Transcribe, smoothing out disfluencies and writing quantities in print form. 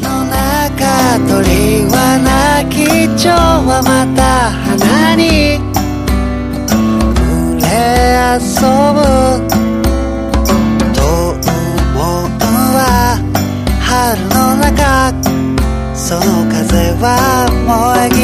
の中鳥は鳴き蝶はまた花に群れ遊ぶと思うは春の中その風は燃え